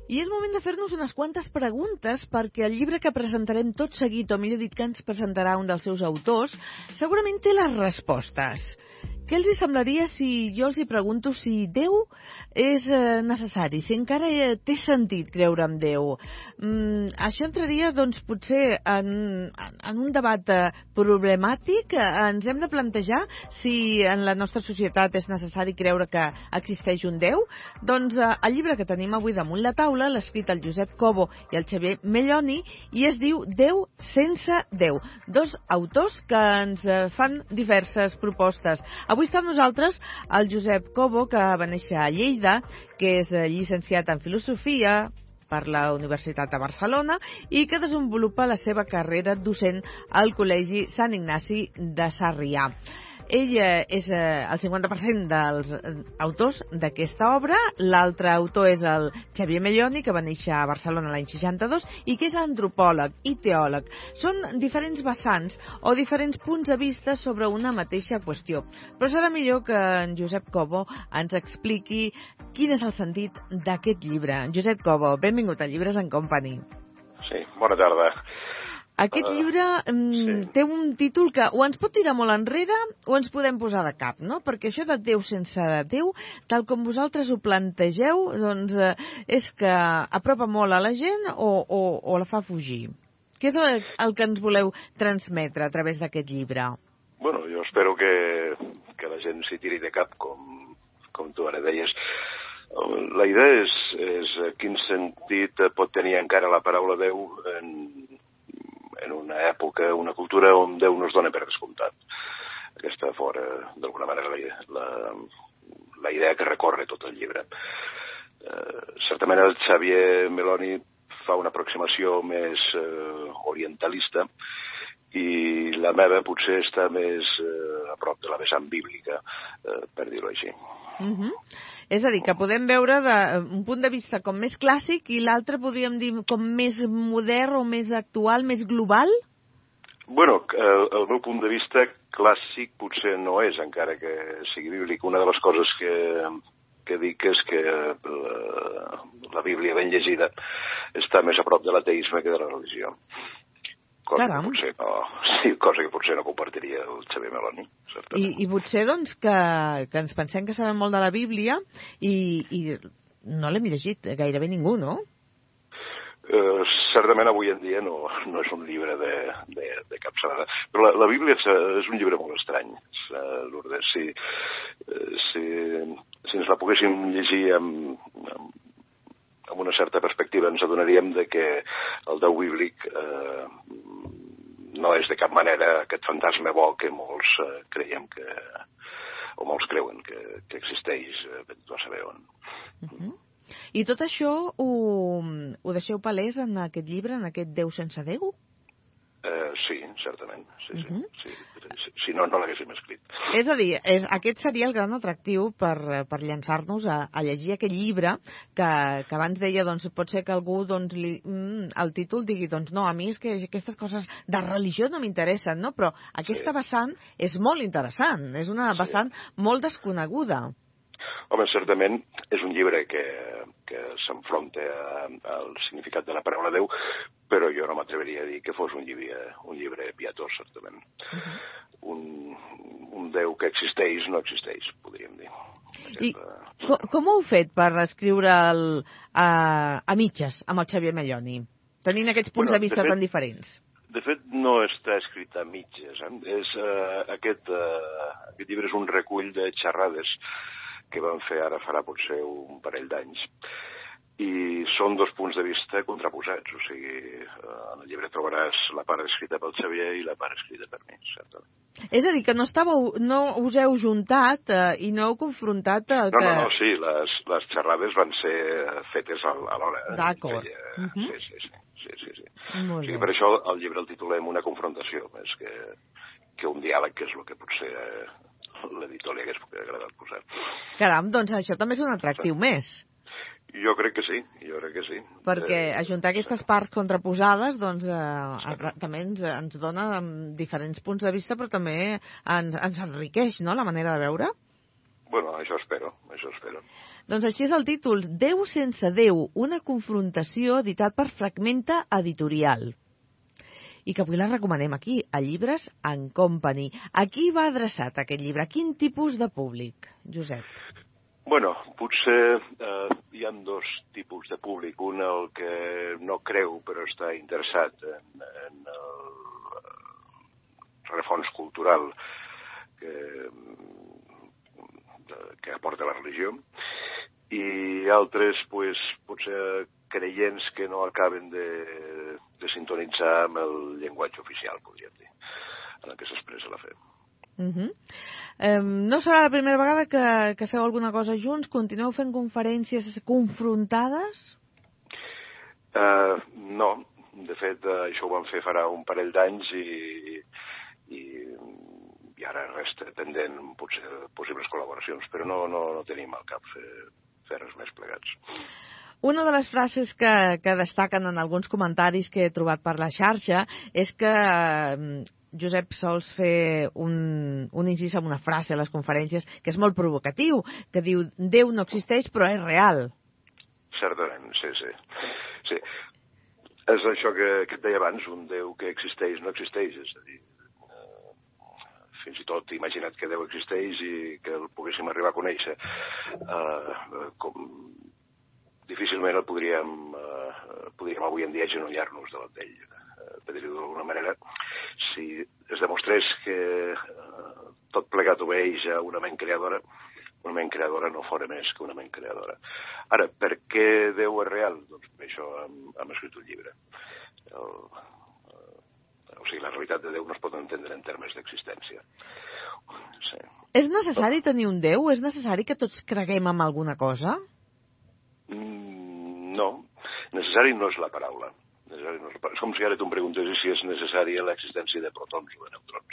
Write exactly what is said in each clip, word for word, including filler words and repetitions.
I és moment de fer-nos unes quantes preguntes perquè el llibre que presentarem tot seguit, o millor dit que ens presentarà un dels seus autors, segurament té les respostes. Què els hi semblaria si jo els hi pregunto si Déu és eh, necessari, si encara eh, té sentit creure en Déu? Mm, això entraria, doncs, potser en, en un debat eh, problemàtic. Eh, ens hem de plantejar si en la nostra societat és necessari creure que existeix un Déu. Doncs eh, el llibre que tenim avui damunt la taula l'ha escrit el Josep Cobo i el Xavier Melloni i es diu Déu sense Déu. Dos autors que ens eh, fan diverses propostes. Avui està amb nosaltres el Josep Cobo, que va néixer a Lleida, que és llicenciat en Filosofia per la Universitat de Barcelona i que desenvolupa la seva carrera docent al Col·legi Sant Ignasi de Sarrià. Ell és el cinquanta per cent dels autors d'aquesta obra. L'altre autor és el Xavier Melloni, que va néixer a Barcelona l'any seixanta-dos i que és antropòleg i teòleg. Són diferents vessants o diferents punts de vista sobre una mateixa qüestió. Però serà millor que en Josep Cobo ens expliqui quin és el sentit d'aquest llibre. Josep Cobo, benvingut a Llibres en Company. Sí, bona tarda. Aquest llibre um, sí. té un títol que o ens pot tirar molt enrere o ens podem posar de cap, no? Perquè això de Déu sense Déu, tal com vosaltres ho plantegeu, doncs eh, és que apropa molt a la gent o, o, o la fa fugir. Què és el, el que ens voleu transmetre a través d'aquest llibre? Bueno, jo espero que, que la gent s'hi tiri de cap, com, com tu ara deies. La idea és, és quin sentit pot tenir encara la paraula Déu en... en una època, una cultura on Déu no es dona per descomptat. Aquesta fora, d'alguna manera, la, la, la idea que recorre tot el llibre. Eh, certament el Xavier Melloni fa una aproximació més eh, orientalista i la meva potser està més eh, a prop de la vessant bíblica, eh, per dir-ho així. Uh-huh. És a dir, que podem veure de, un punt de vista com més clàssic i l'altre podríem dir com més modern o més actual, més global? Bueno, el, el meu punt de vista clàssic potser no és, encara que sigui bíblic. Una de les coses que, que dic és que la, la Bíblia ben llegida està més a prop de l'ateisme que de la religió. Cosa que, potser no, sí, cosa que potser no compartiria el Xavier Melloni. I, I potser, doncs, que, que ens pensem que sabem molt de la Bíblia i, i no l'hem llegit gairebé ningú, no? Uh, certament avui en dia no, no és un llibre de, de, de capçalada. Però la, la Bíblia és, és un llibre molt estrany, uh, Lourdes. Si, uh, si, si ens la poguéssim llegir amb, amb amb una certa perspectiva ens adonaríem de que el Déu bíblic eh, no és de cap manera aquest fantasma bo que molts eh, creiem que, o molts creuen que, que existeix, eh, no saber on. Uh-huh. I tot això ho, ho deixeu palès en aquest llibre, en aquest Déu sense Déu? Eh, sí, certament. Sí, uh-huh. sí, sí. Si no, no l'haguéssim escrit. És a dir, és, aquest seria el gran atractiu per, per llançar-nos a, a llegir aquest llibre que, que abans deia, doncs, pot ser que algú, doncs, li, mm, el títol digui, doncs, no, a mi és que aquestes coses de religió no m'interessen, no? Però aquesta sí. vessant és molt interessant, és una sí. vessant molt desconeguda. Home, certament és un llibre que, que s'enfronta al significat de la paraula Déu, però jo no m'atreveria a dir que fos un llibre, un llibre pietós, certament. Uh-huh. un, un Déu que existeix, no existeix, podríem dir. Aquesta... I com, com ho heu fet per escriure el, a, a mitges amb el Xavier Melloni, tenint aquests punts bueno, de vista de fet, tan diferents? De fet, no està escrit a mitges. Eh? És, uh, aquest, uh, aquest llibre és un recull de xerrades que vam fer ara farà potser un parell d'anys. I són dos punts de vista contraposats, o sigui, en el llibre trobaràs la part escrita pel Xavier i la part escrita per mi, certament. És a dir, que no estàveu, no us heu juntat eh, i no heu confrontat... El no, que... no, no, sí, les, les xerrades van ser fetes a, a l'hora. D'acord. Uh -huh. Sí, sí, sí. sí, sí, sí. Molt o sigui, bé. per això el llibre el titulem Una confrontació, més que, que un diàleg, que és el que potser... Eh, l'editor li hagués agradat posar. Caram, doncs això també és un atractiu sí. més. Jo crec que sí, jo crec que sí. Perquè eh, ajuntar aquestes parts contraposades doncs, eh, sí. també ens, ens dona diferents punts de vista, però també ens, ens enriqueix, no?, la manera de veure. Bueno, això espero, això espero. Doncs així és el títol, Déu sense Déu, una confrontació, editat per Fragmenta Editorial. I que avui la recomanem aquí, a Llibres en Company. A qui va adreçat aquest llibre? A quin tipus de públic, Josep? Bueno, potser eh, hi ha dos tipus de públic. Un, el que no creu però està interessat en, en el refons cultural que, que aporta la religió, i altres, pues, potser creients que no acaben de, de sintonitzar amb el llenguatge oficial, podríem dir, en el que s'expressa la fe. Uh -huh. eh, no serà la primera vegada que, que feu alguna cosa junts? Continueu fent conferències confrontades? Uh, no, de fet, uh, això ho vam fer farà un parell d'anys i, i, i ara resta pendent potser possibles col·laboracions, però no, no, no tenim al cap fer, fer res més plegats. Una de les frases que, que destaquen en alguns comentaris que he trobat per la xarxa és que eh, Josep sols fer un, un incís amb una frase a les conferències que és molt provocatiu, que diu Déu no existeix però és real. Certament, sí, sí. sí. És això que, que et deia abans, un Déu que existeix no existeix, és a dir, eh, fins i tot imagina't que Déu existeix i que el poguéssim arribar a conèixer. Eh, com difícilment el podríem, eh, podríem avui en dia agenollar-nos davant d'ell. Eh, per dir-ho d'alguna manera, si es demostrés que eh, tot plegat obeeix a una ment creadora, una ment creadora no fora més que una ment creadora. Ara, per què Déu és real? Doncs per això hem, hem escrit un llibre. El, eh, o sigui, la realitat de Déu no es pot entendre en termes d'existència. Sí. És necessari tenir un Déu? És necessari que tots creguem en alguna cosa? No, necessari no és la paraula. Necessari no és, la paraula. És com si ara tu em preguntessis si és necessària l'existència de protons o de neutrons.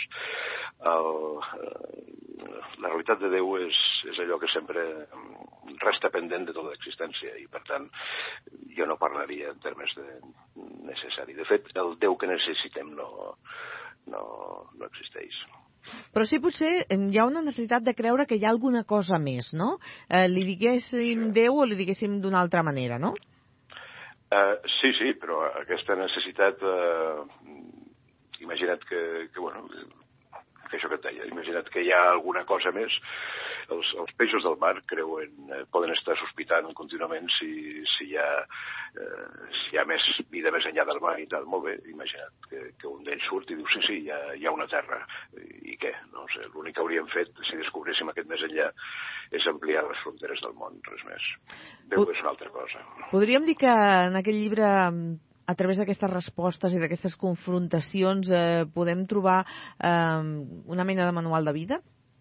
El, la realitat de Déu és, és allò que sempre resta pendent de tota l'existència i, per tant, jo no parlaria en termes de necessari. De fet, el Déu que necessitem no, no, no existeix. Però sí, potser hi ha una necessitat de creure que hi ha alguna cosa més, no? Eh, li diguéssim Déu o li diguéssim d'una altra manera, no? Uh, sí, sí, però aquesta necessitat, uh, imagina't que, que, bueno, que això que et deia, imagina't que hi ha alguna cosa més. Els, els peixos del mar creuen, eh, poden estar sospitant contínuament si, si, hi ha, eh, si hi ha més vida més enllà del mar i tal. Molt bé, imagina't que, que un d'ells surt i diu sí, sí, hi ha, hi ha una terra. I, i què? No sé, l'únic que hauríem fet si descobréssim aquest més enllà és ampliar les fronteres del món, res més. Déu és una altra cosa. Podríem dir que en aquest llibre, a través d'aquestes respostes i d'aquestes confrontacions, eh, podem trobar eh, una mena de manual de vida?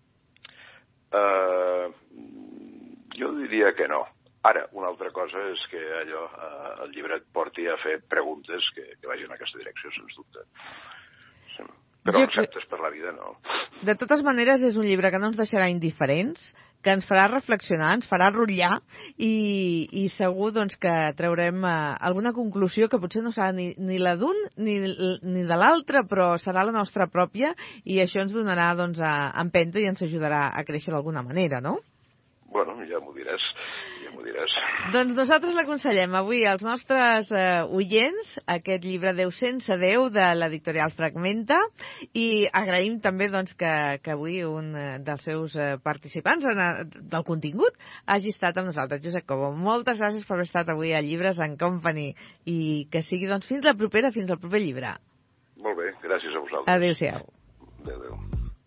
Uh, jo diria que no. Ara, una altra cosa és que allò, uh, el llibre et porti a fer preguntes que, que vagin en aquesta direcció, sens dubte. Sí. Però jo receptes per la vida no. De totes maneres, és un llibre que no ens deixarà indiferents, que ens farà reflexionar, ens farà rotllar i, i segur doncs, que traurem uh, alguna conclusió que potser no serà ni, ni la d'un ni, ni de l'altre, però serà la nostra pròpia i això ens donarà doncs, a empenta i ens ajudarà a créixer d'alguna manera, no? Bueno, ja m'ho diràs, ja m'ho diràs. Doncs nosaltres l'aconsellem avui als nostres eh, oients, aquest llibre Déu sense Déu de l'editorial Fragmenta, i agraïm també doncs, que, que avui un dels seus eh, participants en, del contingut hagi estat amb nosaltres, Josep Cobo. Moltes gràcies per haver estat avui a Llibres en Company i que sigui doncs, fins la propera, fins al proper llibre. Molt bé, gràcies a vosaltres. Adéu-siau. Adéu-adéu.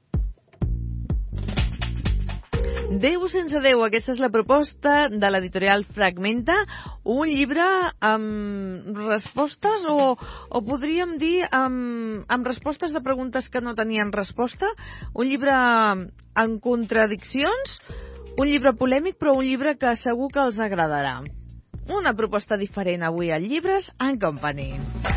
Déu sense Déu, aquesta és la proposta de l'editorial Fragmenta, un llibre amb respostes o, o podríem dir amb, amb respostes de preguntes que no tenien resposta, un llibre amb contradiccions, un llibre polèmic però un llibre que segur que els agradarà. Una proposta diferent avui a Llibres en Company.